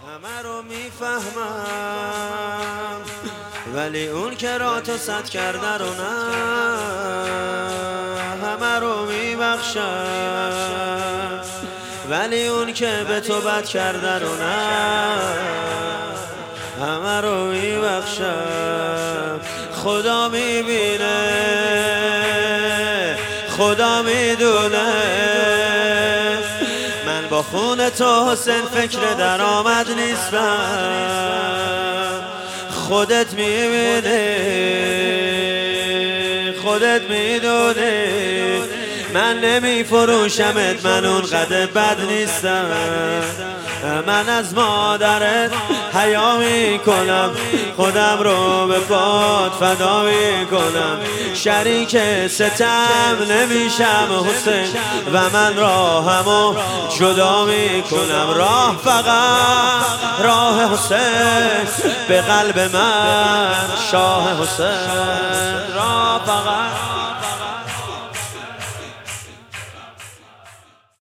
همه رو میفهمم ولی اون که را تو صد کرده رو نه. همه رو میبخشم ولی اون که به تو بد کرده رو نه. همه رو میبخشم. خدا میبینه، خدا میدونه، من با خون تو حسین فکر درآمد نیستم. خودت میبینی، خودت میدونی، من نمیفروشمت، من اون قدر بد نیستم. من از مادرت حیا میکنم، خودم رو به پات فدا میکنم. شریک ستم نمیشم حسین و من راهمو جدا میکنم. راه فقط راه حسین، به قلب من شاه حسین. راه فقط